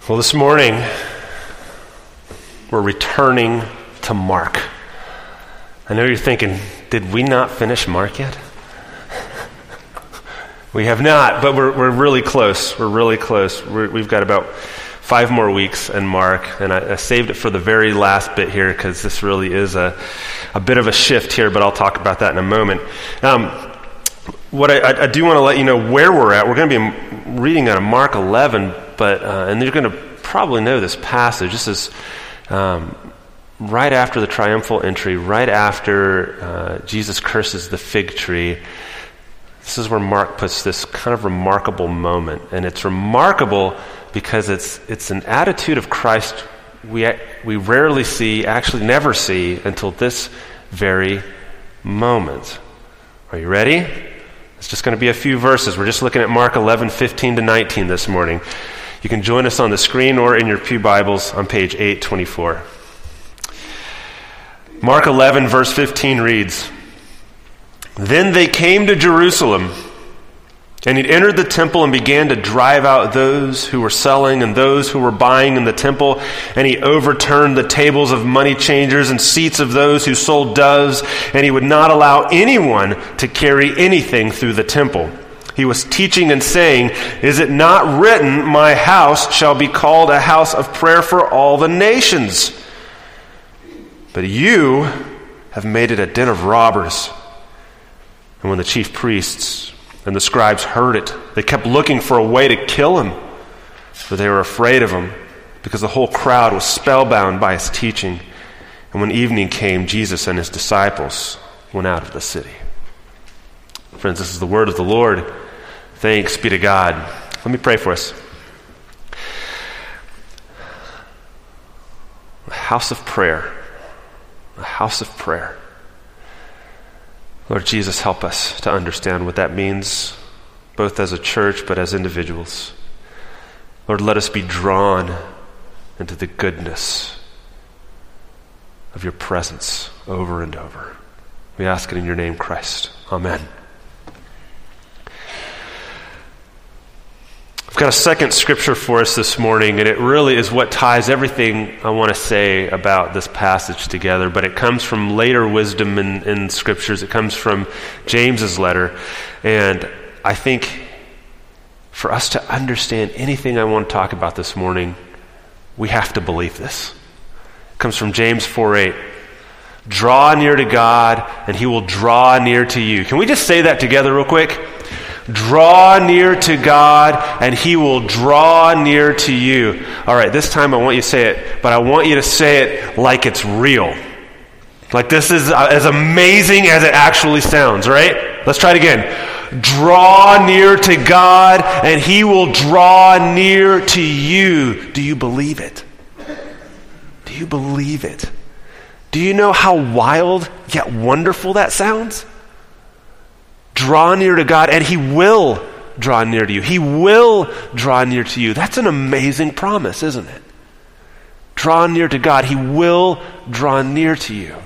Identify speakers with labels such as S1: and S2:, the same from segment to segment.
S1: Well, this morning, we're returning to Mark. I know you're thinking, did we not finish Mark yet? We have not, but we're really close. We're really close. We've got about 5 more weeks in Mark, and I saved it for the very last bit here because this really is a bit of a shift here, but I'll talk about that in a moment. What I do want to let you know where we're at. We're going to be reading out of Mark 11, and you're going to probably know this passage. This is right after the triumphal entry, right after Jesus curses the fig tree. This is where Mark puts this kind of remarkable moment, and it's remarkable because it's an attitude of Christ we rarely see, actually never see, until this very moment. Are you ready? It's just going to be a few verses. We're just looking at Mark 11:15-19 this morning. You can join us on the screen or in your pew Bibles on page 824. Mark 11, verse 15 reads, "Then they came to Jerusalem, and he entered the temple and began to drive out those who were selling and those who were buying in the temple, and he overturned the tables of money changers and seats of those who sold doves, and he would not allow anyone to carry anything through the temple. He was teaching and saying, 'Is it not written, my house shall be called a house of prayer for all the nations? But you have made it a den of robbers.' And when the chief priests and the scribes heard it, they kept looking for a way to kill him, for they were afraid of him, because the whole crowd was spellbound by his teaching. And when evening came, Jesus and his disciples went out of the city." Friends, this is the word of the Lord. Thanks be to God. Let me pray for us. A house of prayer. A house of prayer. Lord Jesus, help us to understand what that means, both as a church but as individuals. Lord, let us be drawn into the goodness of your presence over and over. We ask it in your name, Christ. Amen. I've got a second scripture for us this morning, and it really is what ties everything I want to say about this passage together, but it comes from later wisdom in scriptures. It comes from James's letter, and I think for us to understand anything I want to talk about this morning, we have to believe this. It comes from James 4:8. "Draw near to God, and he will draw near to you." Can we just say that together real quick? Draw near to God, and he will draw near to you. All right, this time I want you to say it, but I want you to say it like it's real. Like this is as amazing as it actually sounds, right? Let's try it again. Draw near to God, and he will draw near to you. Do you believe it? Do you believe it? Do you know how wild yet wonderful that sounds? Draw near to God, and he will draw near to you. He will draw near to you. That's an amazing promise, isn't it? Draw near to God. He will draw near to you.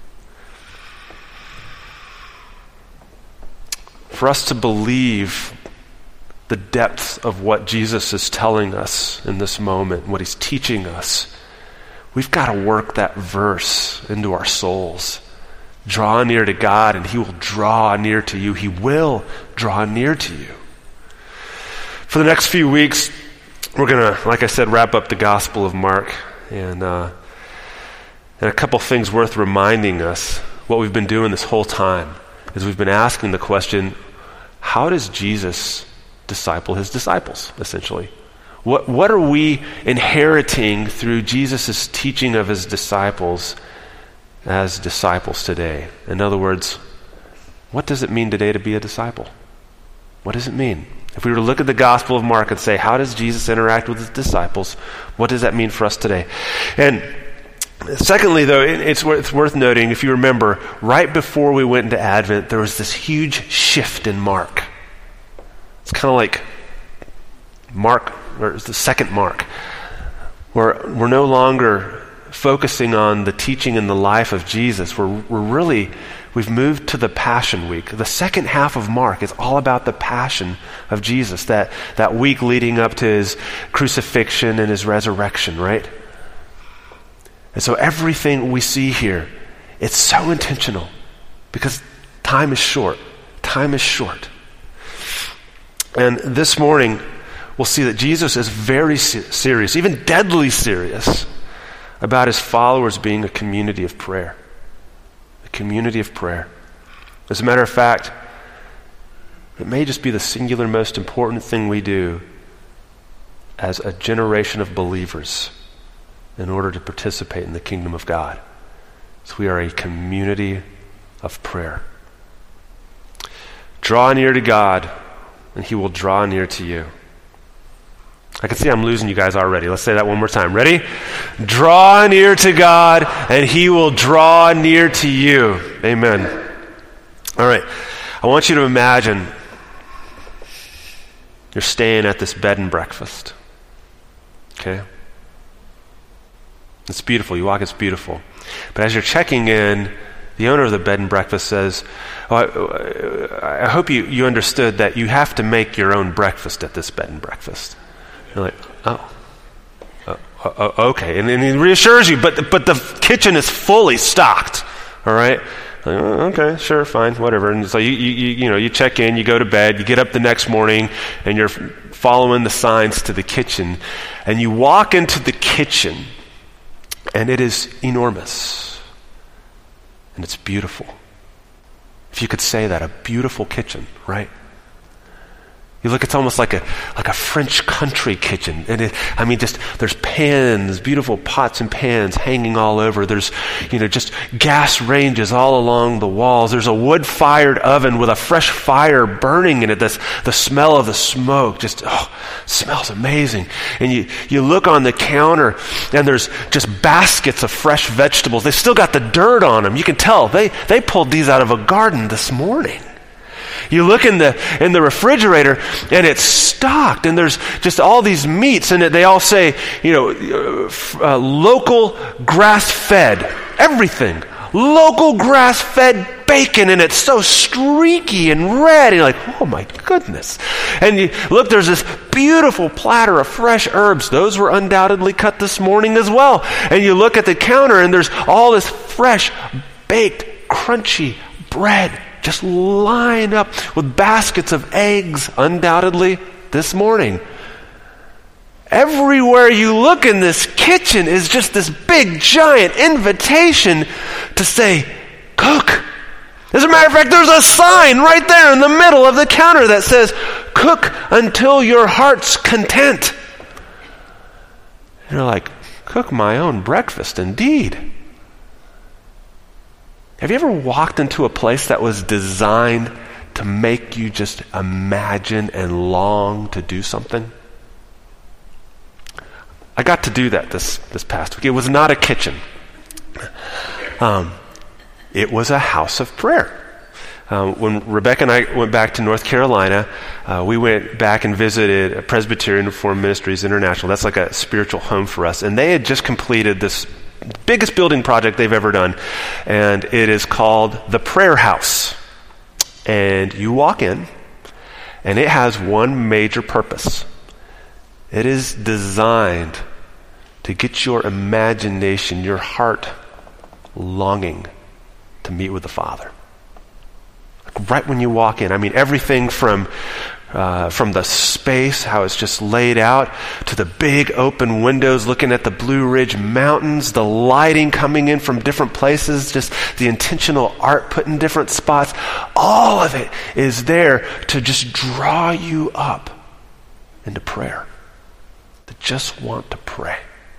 S1: For us to believe the depth of what Jesus is telling us in this moment, what he's teaching us, we've got to work that verse into our souls. Draw near to God, and he will draw near to you. He will draw near to you. For the next few weeks, we're going to, like I said, wrap up the Gospel of Mark. And a couple things worth reminding us. What we've been doing this whole time is we've been asking the question, how does Jesus disciple his disciples, essentially? What are we inheriting through Jesus' teaching of his disciples as disciples today? In other words, what does it mean today to be a disciple? What does it mean? If we were to look at the Gospel of Mark and say, how does Jesus interact with his disciples? What does that mean for us today? And secondly, though, it's worth noting, if you remember, right before we went into Advent, there was this huge shift in Mark. It's kind of like Mark, or it's the second Mark, where we're no longer focusing on the teaching and the life of Jesus, we've moved to the Passion Week. The second half of Mark is all about the passion of Jesus, that week leading up to his crucifixion and his resurrection, right? And so everything we see here, it's so intentional because time is short. Time is short. And this morning, we'll see that Jesus is very serious, even deadly serious, about his followers being a community of prayer. A community of prayer. As a matter of fact, it may just be the singular most important thing we do as a generation of believers in order to participate in the kingdom of God. So we are a community of prayer. Draw near to God, and he will draw near to you. I can see I'm losing you guys already. Let's say that one more time. Ready? Draw near to God, and he will draw near to you. Amen. All right. I want you to imagine you're staying at this bed and breakfast. Okay? It's beautiful. You walk, it's beautiful. But as you're checking in, the owner of the bed and breakfast says, I hope you understood that you have to make your own breakfast at this bed and breakfast. You're like, okay. And he reassures you, but the kitchen is fully stocked. All right? Like, okay, sure, fine, whatever. And so you check in, you go to bed, you get up the next morning, and you're following the signs to the kitchen. And you walk into the kitchen, and it is enormous. And it's beautiful. If you could say that, a beautiful kitchen, right? You look, it's almost like a French country kitchen. And there's pans, beautiful pots and pans hanging all over. There's, just gas ranges all along the walls. There's a wood-fired oven with a fresh fire burning in it. The smell of the smoke smells amazing. And you look on the counter, and there's just baskets of fresh vegetables. They still got the dirt on them. You can tell they pulled these out of a garden this morning. You look in the refrigerator, and it's stocked, and there's just all these meats, and they all say, local grass-fed, everything. Local grass-fed bacon, and it's so streaky and red, and you're like, oh my goodness. And you look, there's this beautiful platter of fresh herbs. Those were undoubtedly cut this morning as well. And you look at the counter, and there's all this fresh, baked, crunchy bread just lined up with baskets of eggs, undoubtedly, this morning. Everywhere you look in this kitchen is just this big, giant invitation to say, cook. As a matter of fact, there's a sign right there in the middle of the counter that says, cook until your heart's content. And you're like, cook my own breakfast, indeed. Have you ever walked into a place that was designed to make you just imagine and long to do something? I got to do that this past week. It was not a kitchen. It was a house of prayer. When Rebecca and I went back to North Carolina, we went back and visited Presbyterian Reformed Ministries International. That's like a spiritual home for us. And they had just completed this biggest building project they've ever done, and it is called the Prayer House. And you walk in, and it has one major purpose. It is designed to get your imagination, your heart longing to meet with the Father. Right when you walk in, everything from the space, how it's just laid out, to the big open windows looking at the Blue Ridge Mountains, the lighting coming in from different places, just the intentional art put in different spots. All of it is there to just draw you up into prayer, to just want to pray.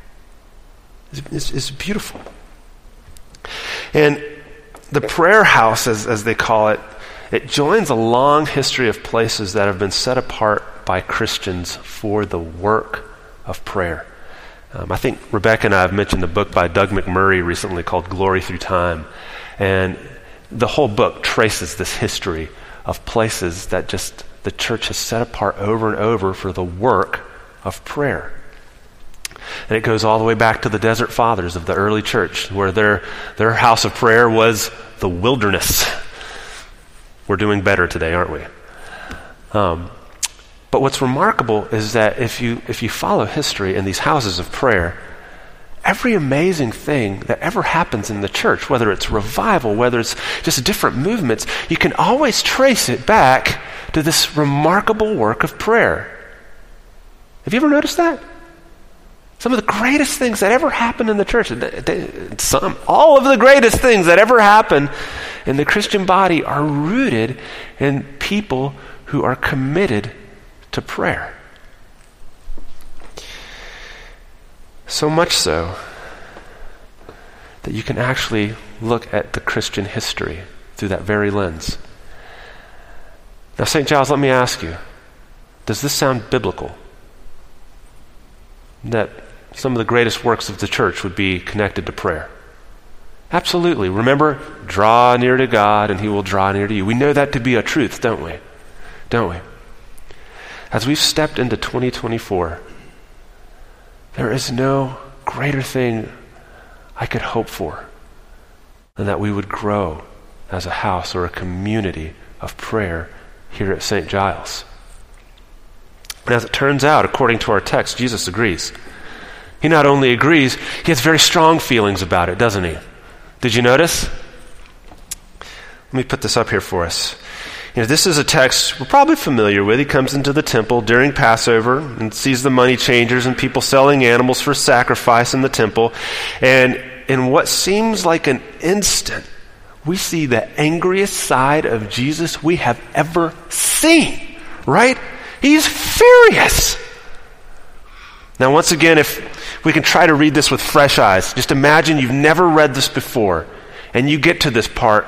S1: It's beautiful. And the prayer house, as they call it, it joins a long history of places that have been set apart by Christians for the work of prayer. I think Rebecca and I have mentioned the book by Doug McMurray recently called Glory Through Time. And the whole book traces this history of places that just the church has set apart over and over for the work of prayer. And it goes all the way back to the desert fathers of the early church, where their house of prayer was the wilderness. We're doing better today, aren't we? But what's remarkable is that if you follow history in these houses of prayer, every amazing thing that ever happens in the church, whether it's revival, whether it's just different movements, you can always trace it back to this remarkable work of prayer. Have you ever noticed that? Some of the greatest things that ever happened in the church, all of the greatest things that ever happened in the Christian body are rooted in people who are committed to prayer. So much so that you can actually look at the Christian history through that very lens. Now, St. Giles, let me ask you, does this sound biblical? That some of the greatest works of the church would be connected to prayer? Absolutely. Remember, draw near to God and he will draw near to you. We know that to be a truth, don't we? Don't we? As we've stepped into 2024, there is no greater thing I could hope for than that we would grow as a house or a community of prayer here at St. Giles. And as it turns out, according to our text, Jesus agrees. He not only agrees, he has very strong feelings about it, doesn't he? Did you notice? Let me put this up here for us. This is a text we're probably familiar with. He comes into the temple during Passover and sees the money changers and people selling animals for sacrifice in the temple. And in what seems like an instant, we see the angriest side of Jesus we have ever seen, right? He's furious. Now, once again, if we can try to read this with fresh eyes, just imagine you've never read this before and you get to this part.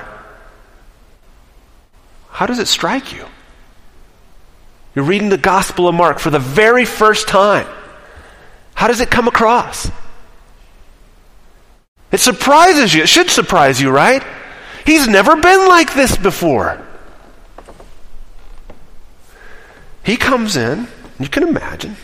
S1: How does it strike you? You're reading the Gospel of Mark for the very first time. How does it come across? It surprises you. It should surprise you, right? He's never been like this before. He comes in, you can imagine,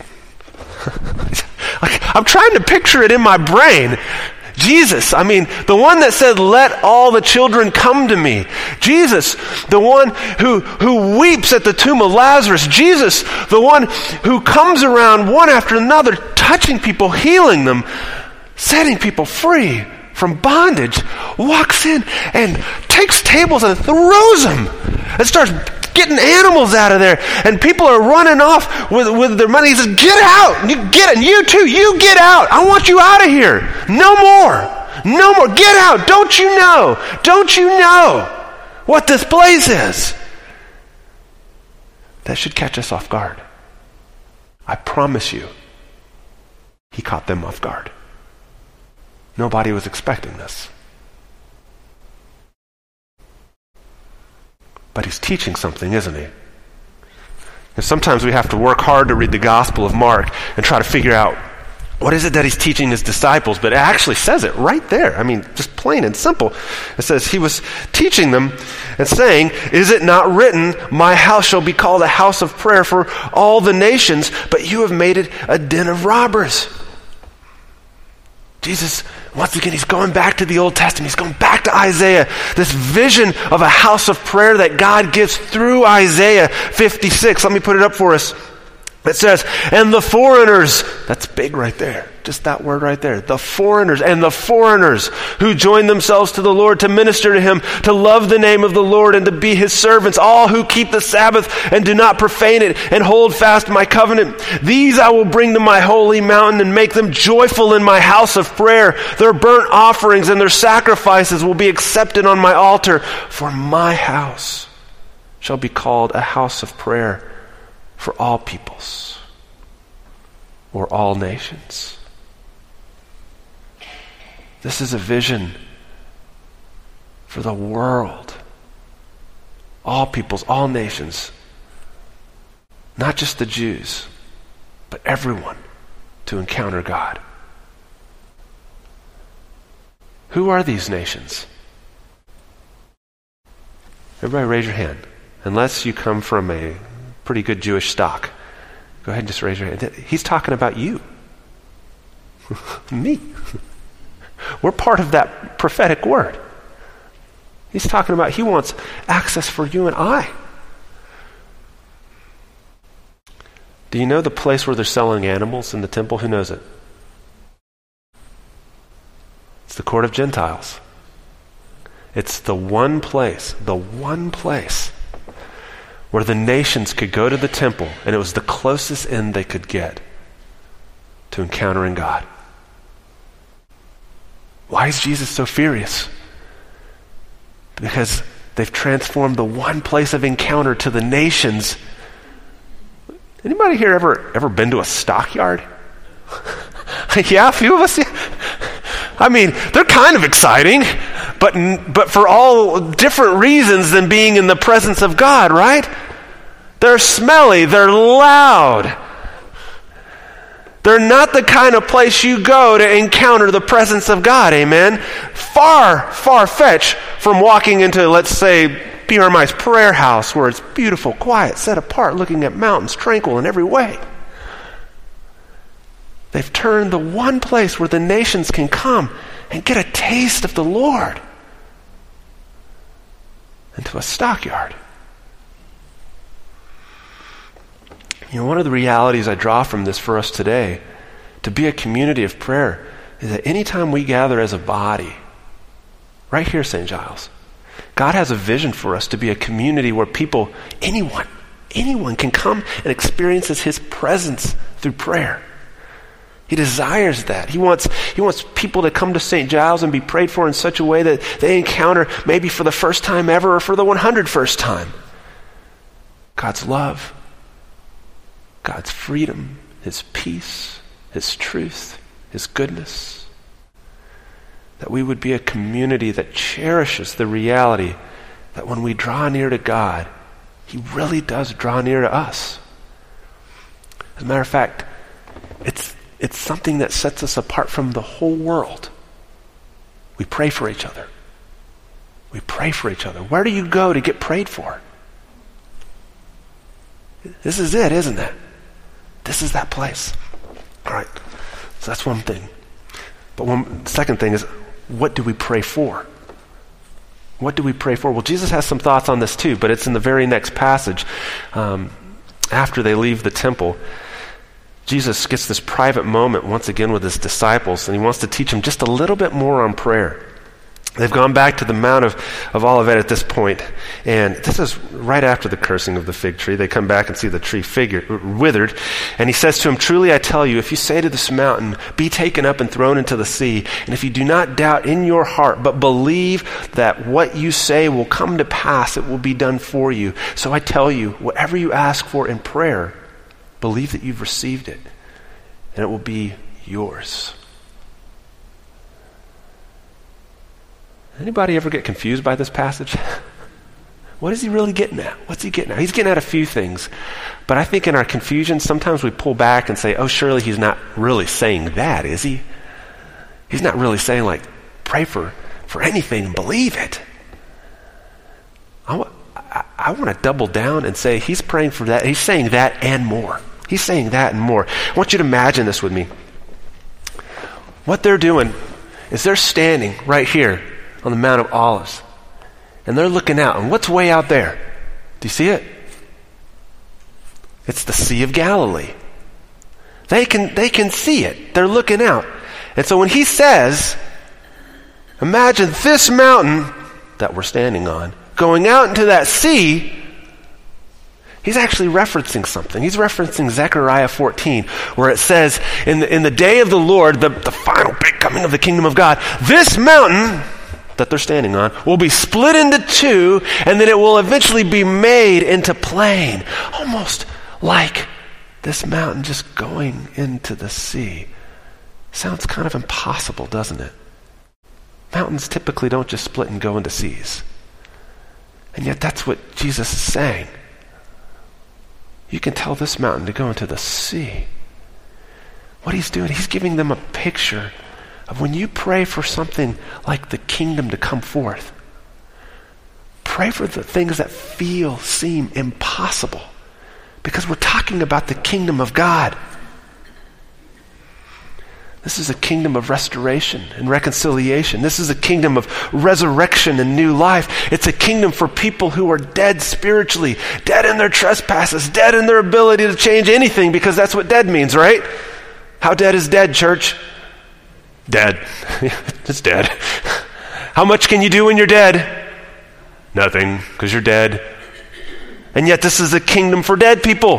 S1: I'm trying to picture it in my brain. Jesus, the one that said, let all the children come to me. Jesus, the one who weeps at the tomb of Lazarus. Jesus, the one who comes around one after another, touching people, healing them, setting people free from bondage, walks in and takes tables and throws them and starts getting animals out of there, and people are running off with their money. He says, get out! You get it! You too! You get out! I want you out of here! No more! No more! Get out! Don't you know? Don't you know what this place is? That should catch us off guard. I promise you, he caught them off guard. Nobody was expecting this. But he's teaching something, isn't he? And sometimes we have to work hard to read the Gospel of Mark and try to figure out what is it that he's teaching his disciples. But it actually says it right there. Just plain and simple. It says he was teaching them and saying, is it not written, my house shall be called a house of prayer for all the nations, but you have made it a den of robbers. Jesus, once again, he's going back to the Old Testament. He's going back to Isaiah. This vision of a house of prayer that God gives through Isaiah 56. Let me put it up for us. It says, and the foreigners, that's big right there. Just that word right there. The foreigners and the foreigners who join themselves to the Lord to minister to him, to love the name of the Lord and to be his servants, all who keep the Sabbath and do not profane it and hold fast my covenant. These I will bring to my holy mountain and make them joyful in my house of prayer. Their burnt offerings and their sacrifices will be accepted on my altar, for my house shall be called a house of prayer for all peoples or all nations. This is a vision for the world. All peoples, all nations. Not just the Jews, but everyone to encounter God. Who are these nations? Everybody raise your hand. Unless you come from a pretty good Jewish stock. Go ahead and just raise your hand. He's talking about you. Me. We're part of that prophetic word. He's talking about he wants access for you and I. Do you know the place where they're selling animals in the temple? Who knows it? It's the court of Gentiles. It's the one place where the nations could go to the temple, and it was the closest end they could get to encountering God. Why is Jesus so furious? Because they've transformed the one place of encounter to the nations. Anybody here ever been to a stockyard? Yeah, a few of us. Yeah. I mean, they're kind of exciting, but for all different reasons than being in the presence of God, right? They're smelly, they're loud. They're not the kind of place you go to encounter the presence of God, amen? Far, far fetched from walking into, let's say, PRMI's prayer house, where it's beautiful, quiet, set apart, looking at mountains, tranquil in every way. They've turned the one place where the nations can come and get a taste of the Lord into a stockyard. You know, one of the realities I draw from this for us today, to be a community of prayer, is that anytime we gather as a body, right here, St. Giles, God has a vision for us to be a community where people, anyone can come and experiences his presence through prayer. He desires that. He wants people to come to St. Giles and be prayed for in such a way that they encounter, maybe for the first time ever or for the 101st time, God's love, God's freedom, his peace, his truth, his goodness. That we would be a community that cherishes the reality that when we draw near to God, he really does draw near to us. As a matter of fact, it's something that sets us apart from the whole world. We pray for each other. We pray for each other. Where do you go to get prayed for? This is it, isn't it? This is that place. All right. So that's one thing. But second thing is, what do we pray for? What do we pray for? Well, Jesus has some thoughts on this too, but it's in the very next passage. After they leave the temple, Jesus gets this private moment once again with his disciples, and he wants to teach them just a little bit more on prayer. They've gone back to the Mount of Olivet at this point, and this is right after the cursing of the fig tree. They come back and see the tree withered, and he says to them, "Truly I tell you, if you say to this mountain, be taken up and thrown into the sea, and if you do not doubt in your heart, but believe that what you say will come to pass, it will be done for you. So I tell you, whatever you ask for in prayer, believe that you've received it, and it will be yours." Anybody ever get confused by this passage? What is he really getting at? What's he getting at? He's getting at a few things. But I think in our confusion, sometimes we pull back and say, oh, surely he's not really saying that, is he? He's not really saying, like, pray for anything and believe it. I want to double down and say he's praying for that. He's saying that and more. He's saying that and more. I want you to imagine this with me. What they're doing is they're standing right here on the Mount of Olives, and they're looking out. And what's way out there? Do you see it? It's the Sea of Galilee. They can see it. They're looking out. And so when he says, imagine this mountain that we're standing on going out into that sea, he's actually referencing something. He's referencing Zechariah 14, where it says, in the day of the Lord, the final big coming of the kingdom of God, this mountain that they're standing on will be split into two, and then it will eventually be made into plain. Almost like this mountain just going into the sea. Sounds kind of impossible, doesn't it? Mountains typically don't just split and go into seas. And yet that's what Jesus is saying. You can tell this mountain to go into the sea. What he's doing, he's giving them a picture of when you pray for something like the kingdom to come forth. Pray for the things that seem impossible, because we're talking about the kingdom of God. This is a kingdom of restoration and reconciliation. This is a kingdom of resurrection and new life. It's a kingdom for people who are dead spiritually, dead in their trespasses, dead in their ability to change anything, because that's what dead means, right? How dead is dead, church? Dead. It's dead. How much can you do when you're dead? Nothing, because you're dead. And yet this is a kingdom for dead people.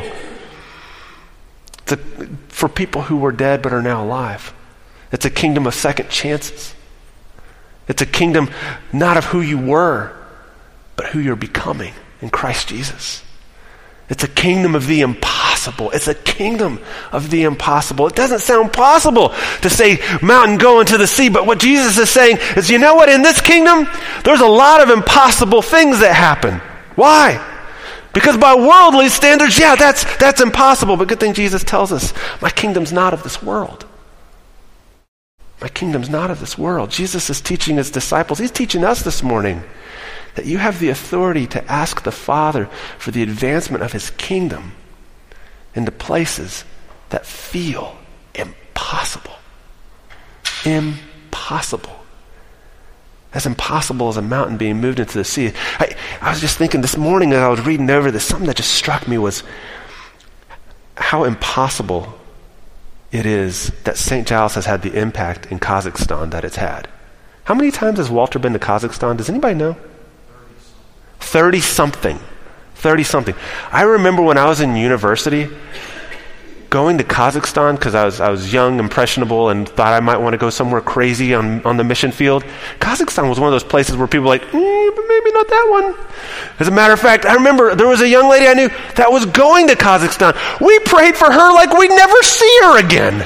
S1: For people who were dead but are now alive. It's a kingdom of second chances. It's a kingdom not of who you were, but who you're becoming in Christ Jesus. It's a kingdom of the impossible. It's a kingdom of the impossible. It doesn't sound possible to say, mountain, go into the sea, but what Jesus is saying is, you know what, in this kingdom, there's a lot of impossible things that happen. Why? Because by worldly standards, yeah, that's impossible. But good thing Jesus tells us, my kingdom's not of this world. My kingdom's not of this world. Jesus is teaching his disciples. He's teaching us this morning that you have the authority to ask the Father for the advancement of his kingdom into places that feel impossible. Impossible. As impossible as a mountain being moved into the sea. I was just thinking this morning as I was reading over this, something that just struck me was how impossible it is that St. Giles has had the impact in Kazakhstan that it's had. How many times has Walter been to Kazakhstan? Does anybody know? 30-something. 30-something. I remember when I was in university, going to Kazakhstan, because I was young, impressionable, and thought I might want to go somewhere crazy on the mission field. Kazakhstan was one of those places where people were like, but maybe not that one. As a matter of fact, I remember there was a young lady I knew that was going to Kazakhstan. We prayed for her like we'd never see her again.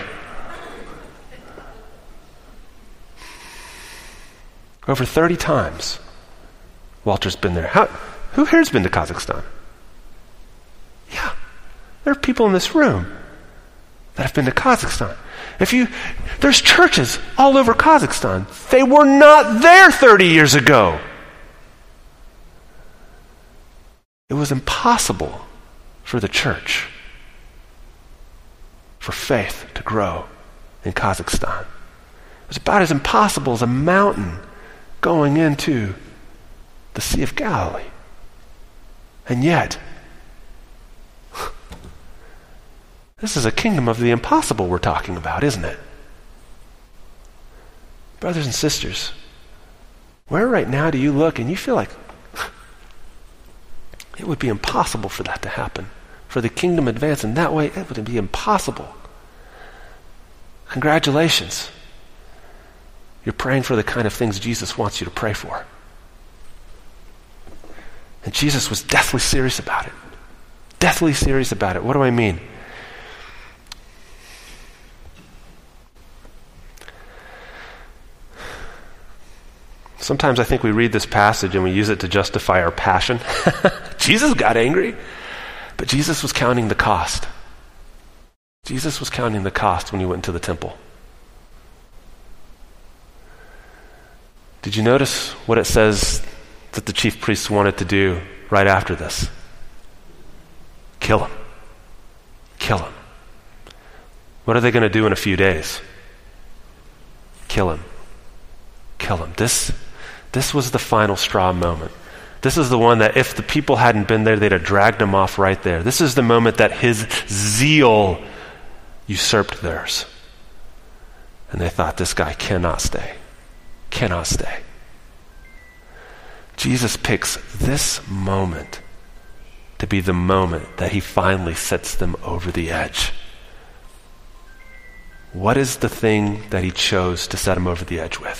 S1: Over 30 times, Walter's been there. Who here's been to Kazakhstan? Yeah, there are people in this room that have been to Kazakhstan. There's churches all over Kazakhstan. They were not there 30 years ago. It was impossible for the church, for faith to grow in Kazakhstan. It was about as impossible as a mountain going into the Sea of Galilee. And yet, this is a kingdom of the impossible we're talking about, isn't it? Brothers and sisters, where right now do you look and you feel like it would be impossible for that to happen? For the kingdom advance in that way, it would be impossible. Congratulations. You're praying for the kind of things Jesus wants you to pray for. And Jesus was deathly serious about it. Deathly serious about it. What do I mean? Sometimes I think we read this passage and we use it to justify our passion. Jesus got angry, but Jesus was counting the cost. Jesus was counting the cost when he went into the temple. Did you notice what it says that the chief priests wanted to do right after this? Kill him. Kill him. What are they going to do in a few days? Kill him. Kill him. This was the final straw moment. This is the one that if the people hadn't been there, they'd have dragged him off right there. This is the moment that his zeal usurped theirs. And they thought, this guy cannot stay. Cannot stay. Jesus picks this moment to be the moment that he finally sets them over the edge. What is the thing that he chose to set him over the edge with?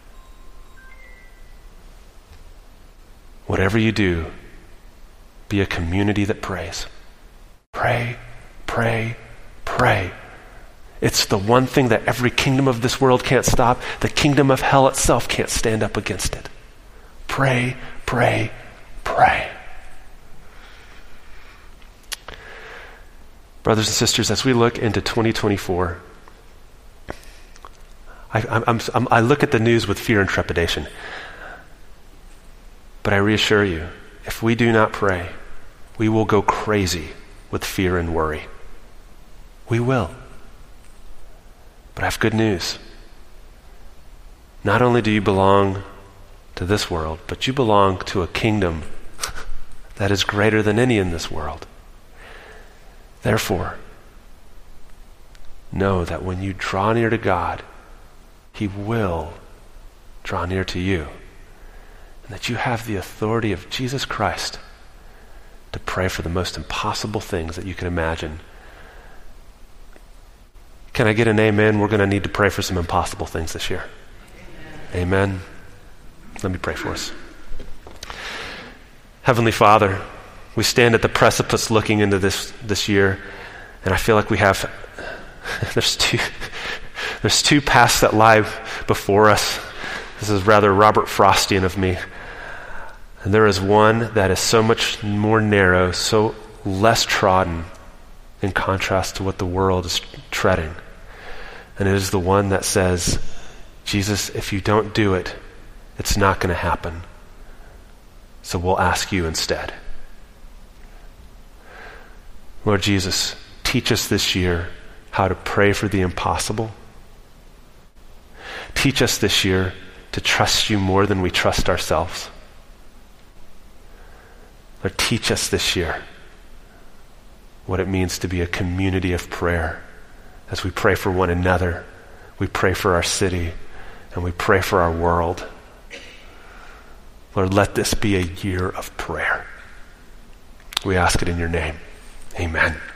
S1: Whatever you do, be a community that prays. Pray, pray, pray. It's the one thing that every kingdom of this world can't stop. The kingdom of hell itself can't stand up against it. Pray, pray, pray. Brothers and sisters, as we look into 2024, I look at the news with fear and trepidation. But I reassure you, if we do not pray, we will go crazy with fear and worry. We will. But I have good news. Not only do you belong to this world, but you belong to a kingdom that is greater than any in this world. Therefore, know that when you draw near to God, he will draw near to you. And that you have the authority of Jesus Christ to pray for the most impossible things that you can imagine. Can I get an amen? We're going to need to pray for some impossible things this year. Amen. Let me pray for us. Heavenly Father, we stand at the precipice looking into this year, and I feel like we have, there's two paths that lie before us. This is rather Robert Frostian of me. And there is one that is so much more narrow, so less trodden in contrast to what the world is treading. And it is the one that says, Jesus, if you don't do it, it's not going to happen. So we'll ask you instead. Lord Jesus, teach us this year how to pray for the impossible. Teach us this year to trust you more than we trust ourselves. Lord, teach us this year what it means to be a community of prayer. As we pray for one another, we pray for our city, and we pray for our world. Lord, let this be a year of prayer. We ask it in your name. Amen.